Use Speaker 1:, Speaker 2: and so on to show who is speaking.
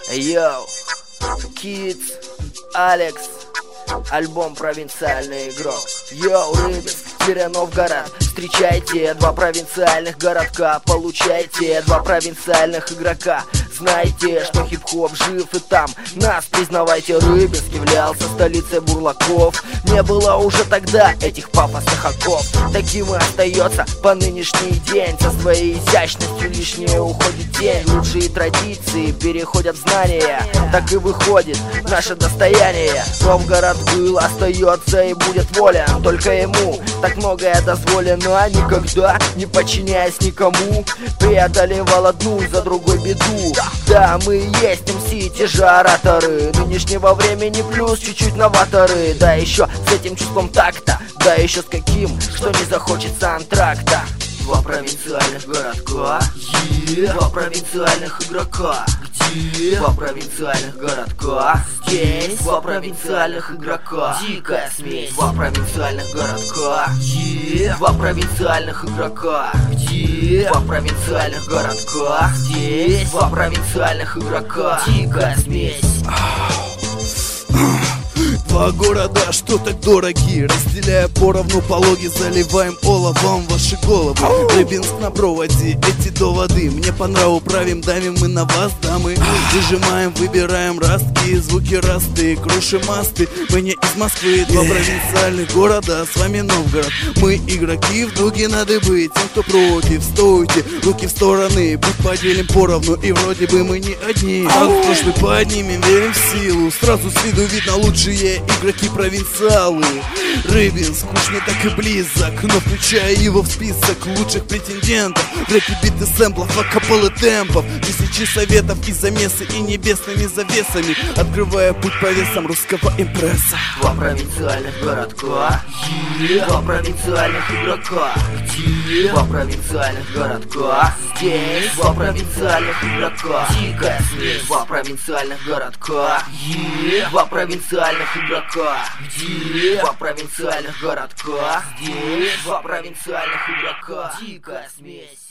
Speaker 1: Йоу, Kids, Алекс, альбом «Провинциальный игрок». Йоу, Рыбинск, Новгород, встречайте два провинциальных городка, получайте два провинциальных игрока. Знаете, что хип-хоп жив и там нас, признавайте, Рыбинск являлся столицей бурлаков. Не было уже тогда этих пафосных оков. Таким и остается по нынешний день. Со своей изящностью лишнее уходит тень. Лучшие традиции переходят в знания. Так и выходит наше достояние. Новгород был, остается и будет волен только ему. Так многое дозволено, никогда не подчиняясь никому. Преодолевал одну за другой беду. Да, мы и есть МС, те же ораторы нынешнего времени, плюс чуть-чуть новаторы. Да еще с этим чувством такта, да еще с каким, что не захочется антракта. Два провинциальных городка, два провинциальных игрока. Где? Два провинциальных городка. Здесь два провинциальных игрока. Дикая смесь. Два провинциальных городка. Два провинциальных игрока. Где? Два провинциальных городка. Здесь два провинциальных игрока. Дикая смесь.
Speaker 2: Два города, что так дороги, разделяя поровну пологи, заливаем оловом ваши головы. Рыбинск на проводе, эти доводы мне по нраву правим, давим мы на вас, дамы. Выжимаем, выбираем ростки, звуки расты, крушим масты. Мы не из Москвы, два провинциальных города, с вами Новгород. Мы игроки, в дуге надо быть, тем, кто против, стойте, руки в стороны, будь поделим поровну, и вроде бы мы не одни. А прошлый поднимем, верим в силу, сразу с виду видно лучшие игроки-провинциалы. Рыбинск уж не так и близок, но включая его в список лучших претендентов. Рэпи, биты, сэмплов, акапеллы, темпов, тысячи советов и замесы, и небесными завесами, открывая путь по весам русского импресса.
Speaker 1: Два провинциальных городка, два провинциальных игрока. Где? Два провинциальных городка. Здесь два провинциальных игрока. Дикая смесь. Два провинциальных городка. Два провинциальных игрока. Где? Два провинциальных городка. Здесь два провинциальных игрока. Дикая смесь.